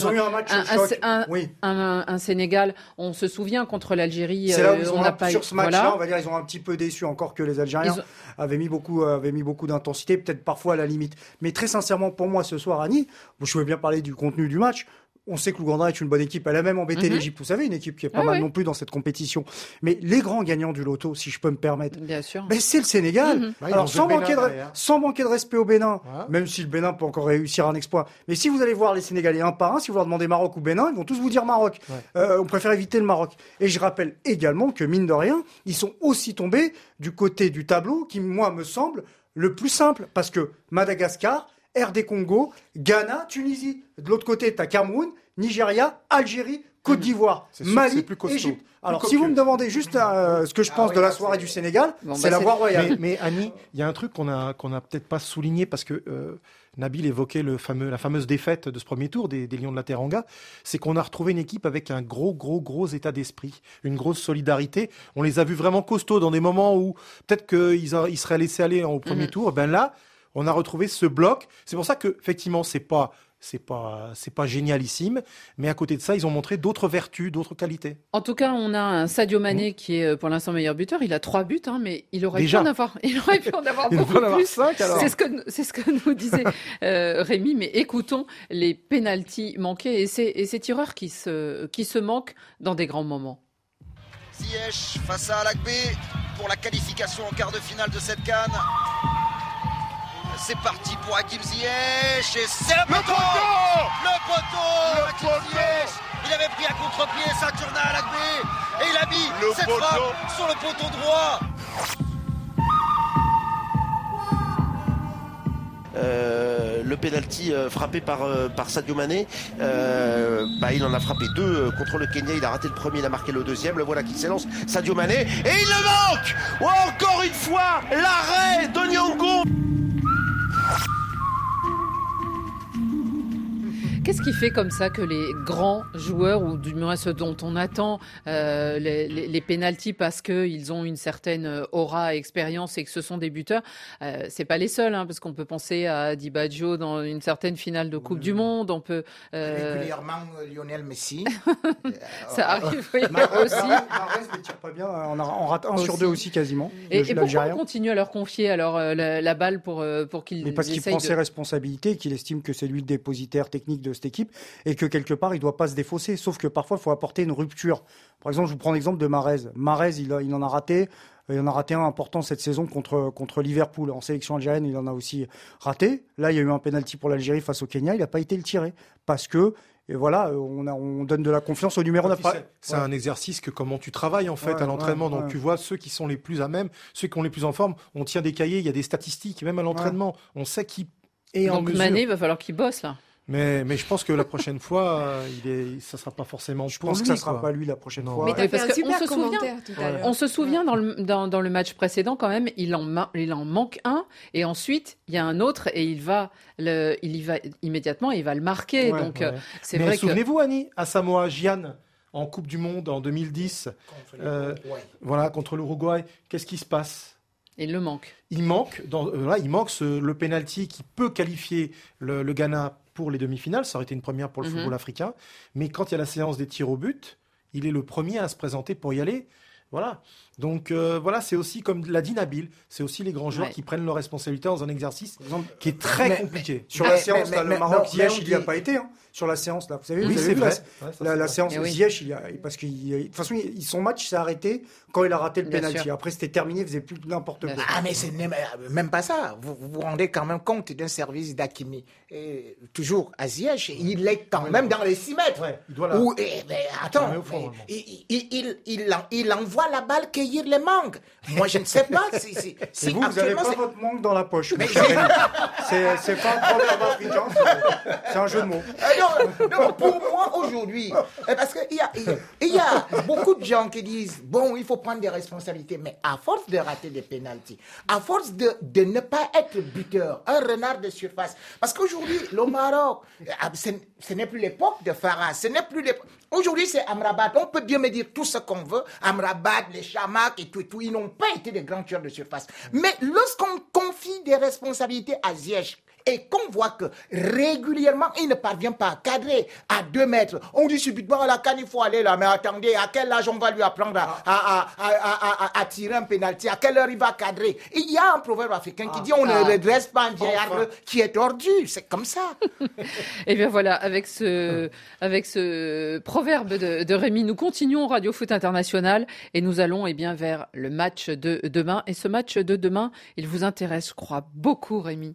un Sénégal, on se souvient, contre l'Algérie. C'est là où ils ont sur ce match-là, on va dire, ils ont un petit peu déçu, encore que les Algériens avaient mis beaucoup d'intensité, peut-être parfois à la limite. Mais très sincèrement, pour moi, ce soir, Annie, je veux bien parler du contenu du match. On sait que l'Ouganda est une bonne équipe. Elle a même embêté l'Égypte. Vous savez, une équipe qui est pas mal non plus dans cette compétition. Mais les grands gagnants du loto, si je peux me permettre, bien sûr. C'est le Sénégal. Alors, sans manquer de respect au Bénin, même si le Bénin peut encore réussir un exploit. Mais si vous allez voir les Sénégalais un par un, si vous leur demandez Maroc ou Bénin, ils vont tous vous dire Maroc. On préfère éviter le Maroc. Et je rappelle également que, mine de rien, ils sont aussi tombés du côté du tableau qui, moi, me semble le plus simple. Parce que Madagascar, RD Congo, Ghana, Tunisie. De l'autre côté, tu as Cameroun, Nigeria, Algérie, Côte d'Ivoire, Mali, Égypte. Alors, si vous me demandez juste ce que je pense de la soirée du Sénégal, c'est la voie royale. Mais Annie, il y a un truc qu'on n'a peut-être pas souligné parce que Nabil évoquait la fameuse défaite de ce premier tour des Lions de la Teranga. C'est qu'on a retrouvé une équipe avec un gros état d'esprit, une grosse solidarité. On les a vus vraiment costauds dans des moments où peut-être qu'ils seraient laissés aller au premier tour. Ben là, on a retrouvé ce bloc. C'est pour ça que effectivement, c'est pas génialissime, mais à côté de ça, ils ont montré d'autres vertus, d'autres qualités. En tout cas, on a un Sadio Mané qui est pour l'instant meilleur buteur. Il a 3 buts, mais il aurait pu en avoir beaucoup plus. 5, alors. C'est ce que nous disait Rémi. Mais écoutons les pénaltys manqués et ces tireurs qui se manquent dans des grands moments. Ziyech face à Alagbé pour la qualification en quart de finale de cette CAN. C'est parti pour Hakim Ziyech et c'est le poteau. Ziyech. Il avait pris à contre-pied Saturnin Alagbé et il a mis cette frappe sur le poteau droit. Le penalty frappé par Sadio Mané, il en a frappé 2 contre le Kenya, il a raté le premier, il a marqué le deuxième, le voilà qui s'élance, Sadio Mané, et il le manque. Encore une fois, l'arrêt de Nyongo. Qu'est-ce qui fait comme ça que les grands joueurs, ou du moins ceux dont on attend les pénaltys parce qu'ils ont une certaine aura, expérience et que ce sont des buteurs, c'est pas les seuls, parce qu'on peut penser à Di Baggio dans une certaine finale de Coupe du Monde, on peut... Régulièrement Lionel Messi. Ça arrive aussi. Mahrez ne tire pas bien, on rate 1 sur 2 aussi quasiment. Et pourquoi on continue à leur confier alors la balle pour qu'ils Mais parce qu'il prend ses responsabilités, qu'il estime que c'est lui le dépositaire technique de cette équipe et que quelque part, il doit pas se défausser. Sauf que parfois, il faut apporter une rupture. Par exemple, je vous prends l'exemple de Mahrez. Mahrez, il en a raté. Il en a raté un important cette saison contre Liverpool. En sélection algérienne, il en a aussi raté. Là, il y a eu un penalty pour l'Algérie face au Kenya. Il n'a pas été le tiré parce que et voilà, on donne de la confiance au numéro 9. C'est un exercice que comment tu travailles en fait à l'entraînement. Donc tu vois ceux qui sont les plus à même, ceux qui sont les plus en forme. On tient des cahiers, il y a des statistiques, même à l'entraînement. On sait qui est en mesure. Donc Mané, il va falloir qu'il bosse là. Mais je pense que la prochaine fois, ça sera pas forcément. Je pense que ça sera pas lui la prochaine fois. Mais t'as fait un super commentaire tout à l'heure. On se souvient dans le match précédent quand même, il en manque un et ensuite il y a un autre et il y va immédiatement et il va le marquer. Donc c'est vrai que. Souvenez-vous Annie, à Samoa Gyan en Coupe du Monde en 2010, contre l'Uruguay, qu'est-ce qui se passe? Il le manque. Il manque le penalty qui peut qualifier le Ghana pour les demi-finales. Ça aurait été une première pour le football africain. Mais quand il y a la séance des tirs au but, il est le premier à se présenter pour y aller. Voilà. Donc c'est aussi comme l'a dit Nabil, c'est aussi les grands joueurs qui prennent leurs responsabilités dans un exercice qui est très compliqué. Sur la séance, le Maroc Ziyech, il n'y a pas été. Sur la séance, là, vous savez, c'est vrai. La séance Ziyech, parce que de toute façon, son match s'est arrêté quand il a raté le penalty. Après, c'était terminé, il faisait plus n'importe quoi. Ah, mais c'est même pas ça. Vous vous rendez quand même compte d'un service d'Hakimi. Toujours à Ziyech, il est quand même dans les 6 mètres. Ouais, il doit attends, il envoie la balle cueillir les mangues. Moi, je ne sais pas si vous n'avez pas votre mangue dans la poche. C'est pas un proverbe africain, c'est un jeu de mots. Non, pour moi aujourd'hui, parce qu'il y a beaucoup de gens qui disent il faut prendre des responsabilités, mais à force de rater des pénaltys, à force de ne pas être buteur, un renard de surface, parce qu'aujourd'hui le Maroc, ce n'est plus l'époque de Farah, aujourd'hui c'est Amrabat. On peut bien me dire tout ce qu'on veut, Amrabat, les Chamak et tout, ils n'ont pas été des grands tueurs de surface. Mais lorsqu'on confie des responsabilités à Ziyech, et qu'on voit que régulièrement, il ne parvient pas à cadrer à 2 mètres. On dit subitement, à la canne, il faut aller là. Mais attendez, à quel âge on va lui apprendre à tirer un pénalty? À quelle heure il va cadrer? Il y a un proverbe africain qui dit, on ne redresse pas un vieil arbre qui est tordu. C'est comme ça. Et bien voilà, avec ce proverbe de Rémi, nous continuons Radio Foot International et nous allons vers le match de demain. Et ce match de demain, il vous intéresse, je crois, beaucoup, Rémi.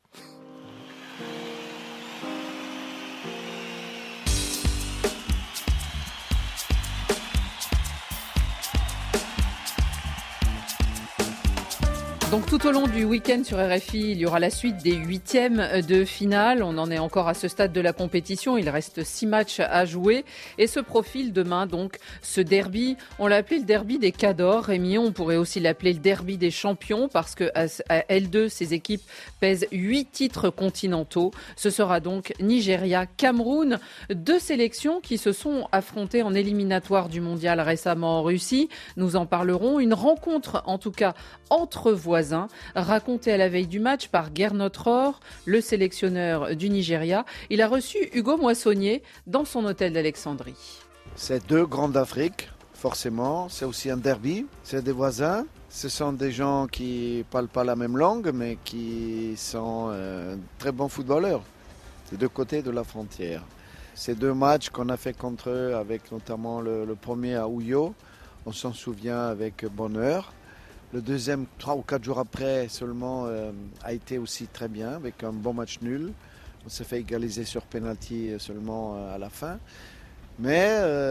Donc tout au long du week-end sur RFI, il y aura la suite des 8e de finale. On en est encore à ce stade de la compétition. Il reste 6 matchs à jouer. Et se profile demain donc ce derby. On l'a appelé le derby des Cadors. Rémi, on pourrait aussi l'appeler le derby des champions parce que à L2, ces équipes pèsent 8 titres continentaux. Ce sera donc Nigeria-Cameroun. 2 sélections qui se sont affrontées en éliminatoire du mondial récemment en Russie. Nous en parlerons. Une rencontre en tout cas entre voisins, raconté à la veille du match par Gernot Rohr, le sélectionneur du Nigeria. Il a reçu Hugo Moissonnier dans son hôtel d'Alexandrie. C'est 2 grands d'Afrique, forcément. C'est aussi un derby. C'est des voisins. Ce sont des gens qui ne parlent pas la même langue, mais qui sont très bons footballeurs des 2 côtés de la frontière. Ces 2 matchs qu'on a fait contre eux, avec notamment le premier à Ouyo, on s'en souvient avec bonheur. Le deuxième, 3 ou 4 jours après seulement, a été aussi très bien, avec un bon match nul. On s'est fait égaliser sur penalty seulement à la fin. Mais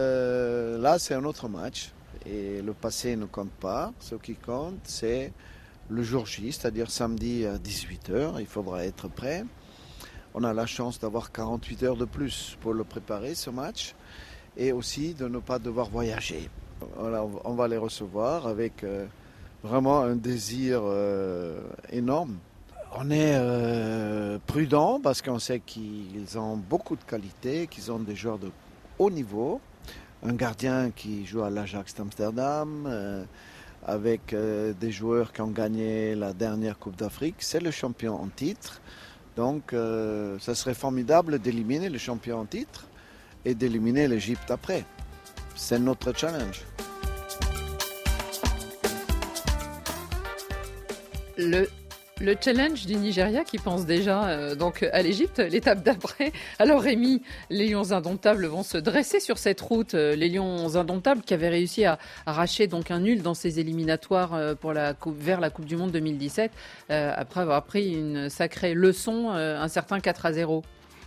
là, c'est un autre match. Et le passé ne compte pas. Ce qui compte, c'est le jour J, c'est-à-dire samedi à 18h. Il faudra être prêt. On a la chance d'avoir 48 heures de plus pour le préparer, ce match. Et aussi de ne pas devoir voyager. Voilà, on va les recevoir avec... vraiment un désir énorme. On est prudent parce qu'on sait qu'ils ont beaucoup de qualité, qu'ils ont des joueurs de haut niveau. Un gardien qui joue à l'Ajax d'Amsterdam, avec des joueurs qui ont gagné la dernière Coupe d'Afrique. C'est le champion en titre. Donc ça serait formidable d'éliminer le champion en titre et d'éliminer l'Égypte après. C'est notre challenge. Le Le challenge du Nigeria qui pense déjà donc à l'Égypte, l'étape d'après. Alors Rémi, les Lions indomptables vont se dresser sur cette route. Les Lions indomptables qui avaient réussi à arracher donc un nul dans ces éliminatoires vers la Coupe du Monde 2017, après avoir pris une sacrée leçon, un certain 4-0.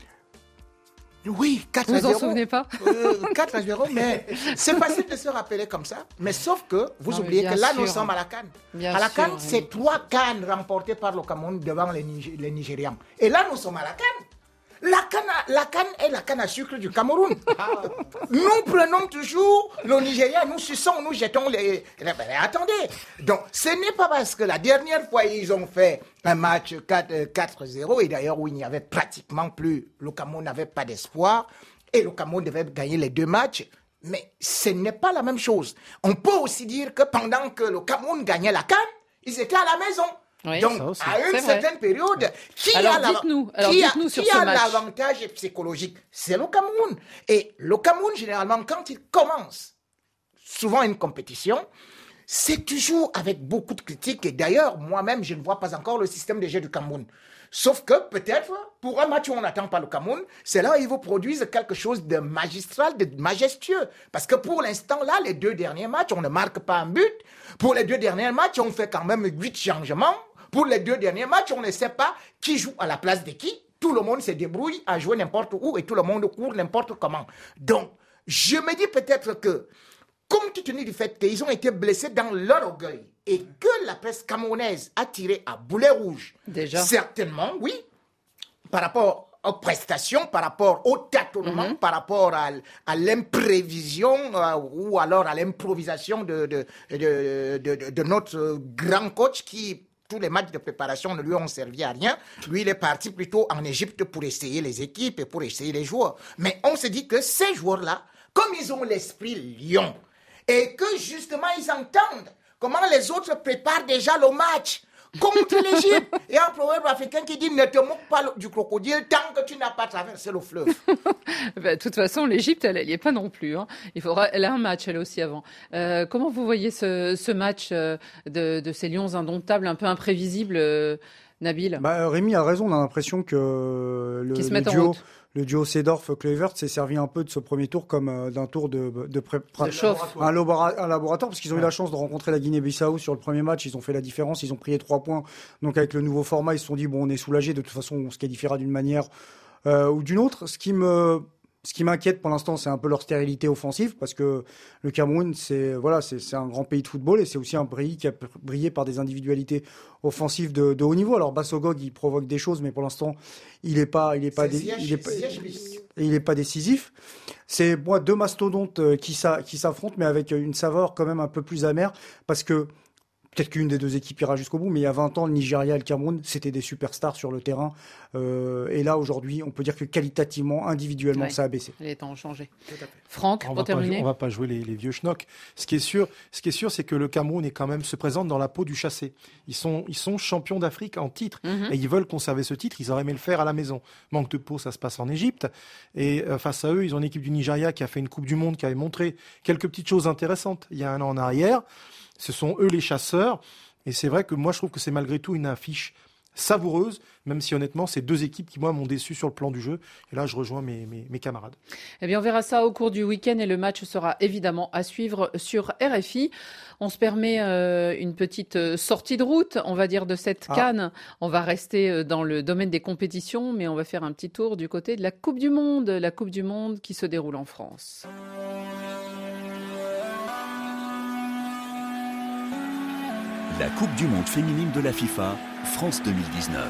Oui, 4-0. Vous en souvenez pas 4-0, mais c'est facile de se rappeler comme ça. Mais sauf que vous oubliez que là, nous sommes à la CAN. À la CAN, c'est 3 CAN remportés par le Cameroun devant les Nigérians. Et là, nous sommes à la CAN. La CAN est la canne à sucre du Cameroun. Nous prenons toujours le Nigeria, nous suçons, nous jetons les... Attendez, donc ce n'est pas parce que la dernière fois ils ont fait un match 4-0 et d'ailleurs où il n'y avait pratiquement plus, le Cameroun n'avait pas d'espoir et le Cameroun devait gagner les 2 matchs. Mais ce n'est pas la même chose. On peut aussi dire que pendant que le Cameroun gagnait la CAN, ils étaient à la maison. Oui, donc, à une certaine période, qui a l'avantage psychologique? C'est le Cameroun. Et le Cameroun, généralement, quand il commence souvent une compétition, c'est toujours avec beaucoup de critiques. Et d'ailleurs, moi-même, je ne vois pas encore le système de jeu du Cameroun. Sauf que peut-être, pour un match où on n'attend pas le Cameroun, c'est là où ils vous produisent quelque chose de magistral, de majestueux. Parce que pour l'instant, là, les 2 derniers matchs, on ne marque pas un but. Pour les 2 derniers matchs, on fait quand même 8 changements. Pour les 2 derniers matchs, on ne sait pas qui joue à la place de qui. Tout le monde se débrouille à jouer n'importe où et tout le monde court n'importe comment. Donc, je me dis peut-être que, compte tenu du fait qu'ils ont été blessés dans leur orgueil et que la presse camerounaise a tiré à boulet rouge, déjà. Certainement, oui, par rapport aux prestations, par rapport au tâtonnement, par rapport à l'imprévision ou alors à l'improvisation de notre grand coach qui... Tous les matchs de préparation ne lui ont servi à rien. Lui, il est parti plutôt en Égypte pour essayer les équipes et pour essayer les joueurs. Mais on se dit que ces joueurs-là, comme ils ont l'esprit lion, et que justement ils entendent comment les autres préparent déjà le match contre l'Égypte. Il y a un proverbe africain qui dit « Ne te moque pas du crocodile tant que tu n'as pas traversé le fleuve. » De toute façon, l'Égypte, elle n'y est pas non plus. Hein. Elle a un match, elle aussi, avant. Comment vous voyez ce match de ces Lions indomptables, un peu imprévisibles, Nabil? Rémi a raison, on a l'impression que le duo Seedorf-Kluivert s'est servi un peu de ce premier tour comme d'un tour de un laboratoire, parce qu'ils ont eu la chance de rencontrer la Guinée-Bissau sur le premier match. Ils ont fait la différence, ils ont pris les 3 points. Donc avec le nouveau format, ils se sont dit bon, on est soulagés, de toute façon on se qualifiera d'une manière ou d'une autre. Ce qui m'inquiète pour l'instant, c'est un peu leur stérilité offensive, parce que le Cameroun, c'est un grand pays de football et c'est aussi un pays qui a brillé par des individualités offensives de haut niveau. Alors Bassogog, il provoque des choses, mais pour l'instant, il est pas décisif. C'est 2 mastodontes qui s'affrontent, mais avec une saveur quand même un peu plus amère, parce que peut-être qu'une des 2 équipes ira jusqu'au bout, mais il y a 20 ans, le Nigeria et le Cameroun, c'était des superstars sur le terrain. Et là, aujourd'hui, on peut dire que qualitativement, individuellement, ça a baissé. Les temps ont changé. Franck, pour terminer. On ne va pas jouer les vieux schnocks. Ce qui est sûr, c'est que le Cameroun est quand même se présente dans la peau du chassé. Ils sont champions d'Afrique en titre. Et ils veulent conserver ce titre. Ils auraient aimé le faire à la maison. Manque de peau, ça se passe en Égypte. Et face à eux, ils ont une équipe du Nigeria qui a fait une Coupe du Monde, qui avait montré quelques petites choses intéressantes il y a un an en arrière. Ce sont eux les chasseurs. Et c'est vrai que moi, je trouve que c'est malgré tout une affiche savoureuse, même si honnêtement, c'est 2 équipes qui, moi, m'ont déçu sur le plan du jeu. Et là, je rejoins mes camarades. Eh bien, on verra ça au cours du week-end et le match sera évidemment à suivre sur RFI. On se permet une petite sortie de route, on va dire, de cette CAN. On va rester dans le domaine des compétitions, mais on va faire un petit tour du côté de la Coupe du Monde. La Coupe du Monde qui se déroule en France. La Coupe du Monde féminine de la FIFA, France 2019.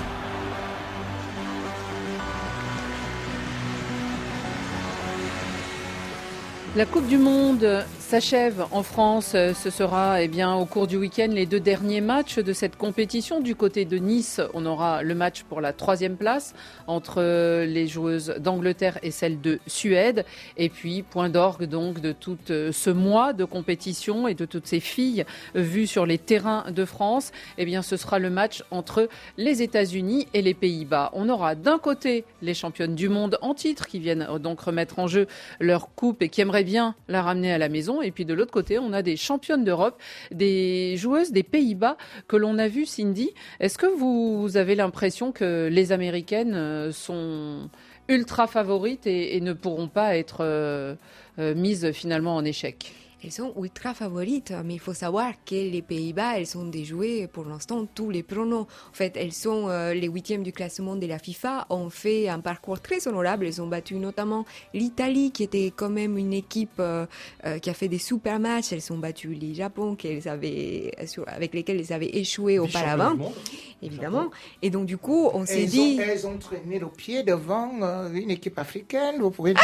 La Coupe du Monde s'achève en France. Ce sera au cours du week-end les 2 derniers matchs de cette compétition. Du côté de Nice, on aura le match pour la 3e place entre les joueuses d'Angleterre et celles de Suède. Et puis, point d'orgue donc de tout ce mois de compétition et de toutes ces filles vues sur les terrains de France. Ce sera le match entre les États-Unis et les Pays-Bas. On aura d'un côté les championnes du monde en titre qui viennent donc remettre en jeu leur coupe et qui aimeraient bien la ramener à la maison. saison. Et puis de l'autre côté, on a des championnes d'Europe, des joueuses des Pays-Bas que l'on a vues, Cindy. Est-ce que vous avez l'impression que les Américaines sont ultra favorites et ne pourront pas être mises finalement en échec? Elles sont ultra favorites, mais il faut savoir que les Pays-Bas, elles ont déjoué pour l'instant tous les pronoms. En fait, elles sont les 8e du classement de la FIFA, ont fait un parcours très honorable. Elles ont battu notamment l'Italie, qui était quand même une équipe qui a fait des super matchs. Elles ont battu le Japon, avec lesquels elles avaient échoué auparavant, évidemment. Et donc, du coup, on s'est dit... Elles ont traîné le pied devant une équipe africaine, vous pouvez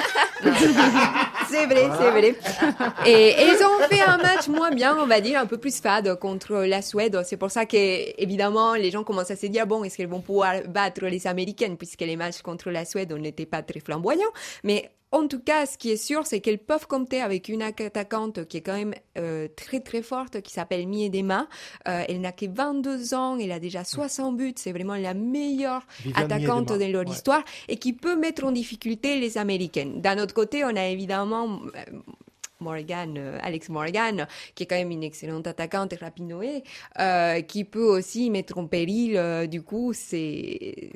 C'est vrai, c'est vrai. Et elles ont fait un match moins bien, on va dire, un peu plus fade contre la Suède. C'est pour ça que, évidemment, les gens commencent à se dire, bon, est-ce qu'elles vont pouvoir battre les Américaines, puisque les matchs contre la Suède n'étaient pas très flamboyants. Mais en tout cas, ce qui est sûr, c'est qu'elles peuvent compter avec une attaquante qui est quand même très très forte, qui s'appelle Miedema. Elle n'a que 22 ans, elle a déjà 60 buts, c'est vraiment la meilleure attaquante de leur histoire et qui peut mettre en difficulté les Américaines. D'un autre côté, on a évidemment... Alex Morgan, qui est quand même une excellente attaquante, Rapinoe, qui peut aussi mettre en péril, du coup, ces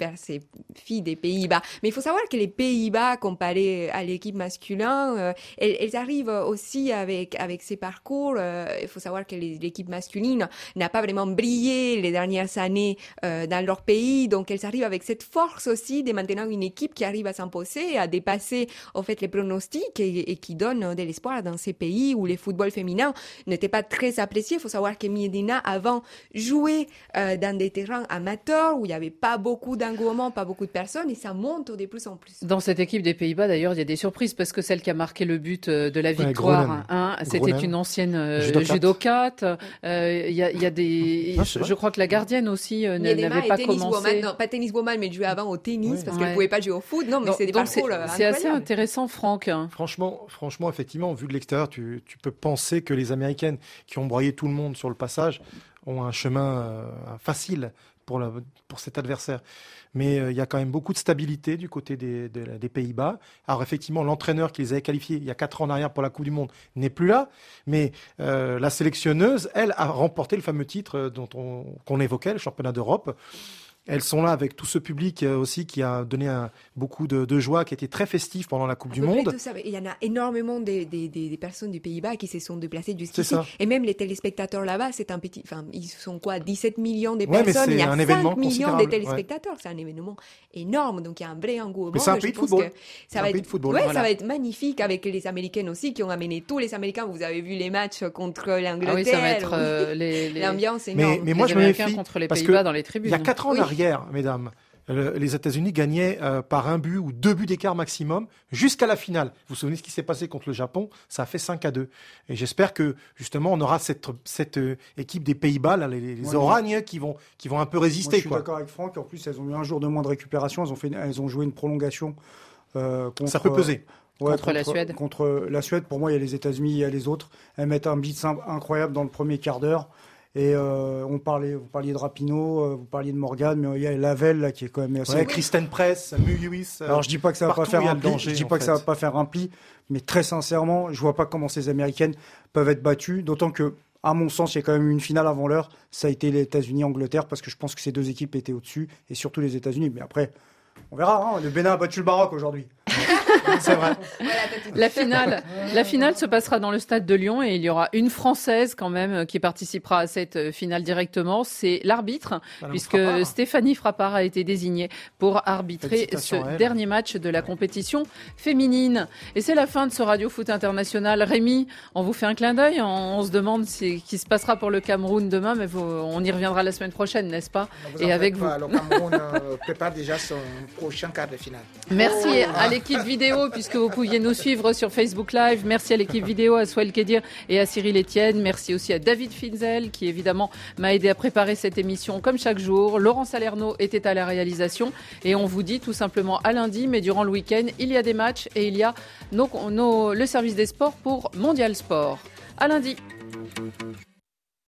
filles des Pays-Bas. Mais il faut savoir que les Pays-Bas, comparé à l'équipe masculine, elles arrivent aussi avec ces parcours. Il faut savoir que l'équipe masculine n'a pas vraiment brillé les dernières années dans leur pays, donc elles arrivent avec cette force aussi de maintenant une équipe qui arrive à s'imposer, à dépasser en fait les pronostics et qui donne de l'espoir dans ces pays où le football féminin n'était pas très apprécié. Il faut savoir que Miedema avant jouait dans des terrains amateurs où il n'y avait pas beaucoup d'engouement, pas beaucoup de personnes, et ça monte de plus en plus. Dans cette équipe des Pays-Bas, d'ailleurs, il y a des surprises parce que celle qui a marqué le but de la victoire, c'était une ancienne judokate. Il y a des, je crois que la gardienne aussi n'avait pas commencé. Non, pas tenniswoman, mais elle jouait avant au tennis parce qu'elle ne pouvait pas jouer au foot. Non, mais c'est des parcours c'est assez intéressant, Franck. Franchement, effectivement, vu de l'extérieur, tu peux penser que les Américaines qui ont broyé tout le monde sur le passage ont un chemin facile pour cet adversaire. Mais il y a quand même beaucoup de stabilité du côté des Pays-Bas. Alors effectivement, l'entraîneur qui les avait qualifiés il y a 4 ans en arrière pour la Coupe du Monde n'est plus là. Mais la sélectionneuse, elle, a remporté le fameux titre qu'on évoquait, le championnat d'Europe. Elles sont là avec tout ce public aussi qui a donné beaucoup de joie, qui était très festif pendant la Coupe du Monde. Tout ça. Il y en a énormément des personnes du Pays-Bas qui se sont déplacées jusqu'ici. Et même les téléspectateurs là-bas, c'est un petit... Enfin, ils sont 17 millions de personnes. Il y a 5 millions de téléspectateurs. Ouais. C'est un événement énorme. Donc, il y a un vrai engouement. Mais c'est un pays de football. Ça va être magnifique avec les Américaines aussi qui ont amené tous les Américains. Vous avez vu les matchs contre l'Angleterre. Ah oui, ça va être l'ambiance énorme. Mais moi, je me méfie contre les Pays-Bas dans les tribunes. Il y a 4 ans en arrière, mesdames, les États-Unis gagnaient par 1 but ou 2 buts d'écart maximum jusqu'à la finale. Vous vous souvenez ce qui s'est passé contre le Japon? Ça a fait 5-2. Et j'espère que justement on aura cette équipe des Pays-Bas, là, les Oragnes, qui vont un peu résister. Moi, je suis d'accord avec Franck. En plus, elles ont eu un jour de moins de récupération. Elles ont joué une prolongation. Contre, ça peut peser. Contre la Suède. Contre la Suède, pour moi, il y a les États-Unis, il y a les autres. Elles mettent un beat incroyable dans le premier quart d'heure. Et vous parliez de Rapinoe, vous parliez de Morgan, mais il y a Lavelle là qui est quand même assez... Kristen Press, Muyuis. Alors je dis pas que ça va pas faire un pli, ça va pas faire un pli, mais très sincèrement, je vois pas comment ces Américaines peuvent être battues, d'autant que à mon sens, il y a quand même eu une finale avant l'heure, ça a été les États-Unis-Angleterre parce que je pense que ces deux équipes étaient au-dessus et surtout les États-Unis, mais après on verra, le Bénin a battu le Maroc aujourd'hui. C'est vrai. La finale se passera dans le stade de Lyon et il y aura une Française quand même qui participera à cette finale directement. C'est l'arbitre, puisque Stéphanie Frappard a été désignée pour arbitrer ce dernier match de la compétition féminine. Et c'est la fin de ce Radio Foot International. Rémi, on vous fait un clin d'œil. On se demande ce qui se passera pour le Cameroun demain, mais on y reviendra la semaine prochaine, n'est-ce pas? Et avec vous. Le Cameroun prépare déjà son prochain quart de finale. Merci à l'équipe vidéo, puisque vous pouviez nous suivre sur Facebook Live. Merci à l'équipe vidéo, à Souhail Kedir et à Cyril Etienne. Merci aussi à David Finzel, qui évidemment m'a aidé à préparer cette émission comme chaque jour. Laurent Salerno était à la réalisation. Et on vous dit tout simplement à lundi, mais durant le week-end, il y a des matchs et il y a le service des sports pour Mondial Sport. À lundi.